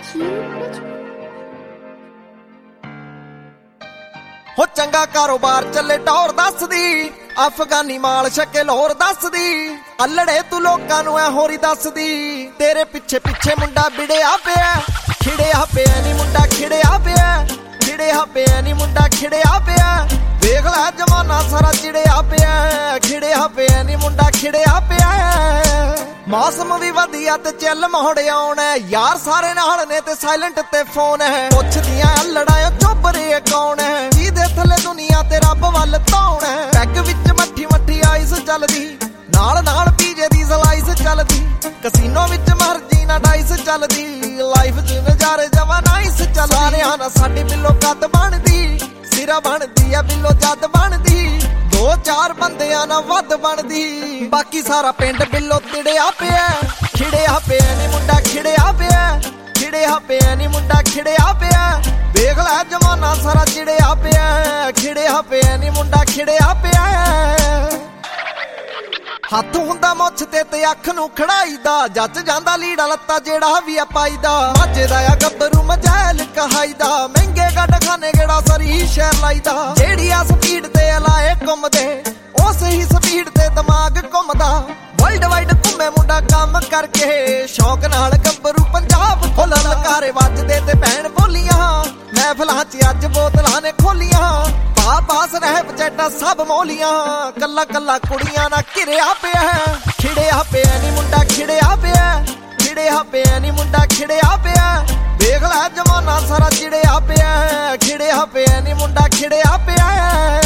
हो चंगा कारोबार चले टौर दसदी अफगानी माल छके लाहौर दसदी अल्लड़े तू लोकां नूं ऐ होरी दसदी तेरे पिछे पिछे मुंडा बिड़िया पिया खिड़िया पिया नी मुंडा खिड़िया पिया खिड़िया पिया नी मुंडा खिड़िया पिया देख लै जमाना सारा चिड़िया पिया खिड़िया पिया नी मुंडा खिड़िया पिया मौसम भी वधिया ते चिल मोड़े आउणा यार सारे नाल ने ते साइलेंट ते फोन है पुछदियां लड़ाया चोबरे कौन है जिहदे थले दुनिया ते रब वल तौण है पैग विच मट्ठी मट्ठी आइस चलदी नाल नाल पीजे दी स्लाइस चलदी कसीनो विच मर्जी ना डाइस चलदी लाइफ च नजारे जवा नाइस चल सारियां ना साडी बिलो कद बनदी सिरा बनदी आ बिलो जद बनदी दो चार बंदियां ना वध बनदी बाकी सारा पिंड बिलो तिड़िया पिया खिड़िया पिया नी मुंडा खिड़िया पिया खिड़िया पिया नी मुंडा खिड़िया पिया देख लै जमाना सारा चिड़िया पिया खिड़िया पिया नी मुंडा खिड़िया पिया हथ हुंदा मुछ ते अख नूं खड़ाईदा जच जांदा लीड़ा लत्ता जेड़ा भी आ पाईदा माजे दा आ गब्बरू मजैल कहाईदा महंगे गड्ड खाने गेड़ा सरी शहर लाईदा जेड़ी आ स्पीड ते लाए घुमदे उस ही स्पीड ते दिमाग घुमदा वर्ल्ड वाइड घुमे मुंडा काम करके शौक नाल गब्बरू पंजाब खोला लकारे वजदे ते भैन बोलियां महफिलां च अज बोतलां ने खोलियां पास रह चैटा सब मोलियां कला कला कुड़ियां ना घिरिया पिया खिड़िया पिया नी मुंडा खिड़िया पिया खिड़िया पिया नी मुंडा खिड़िया पिया देख लै जमाना सारा चिड़िया पिया खिड़िया पिया नी मुंडा खिड़िया पिया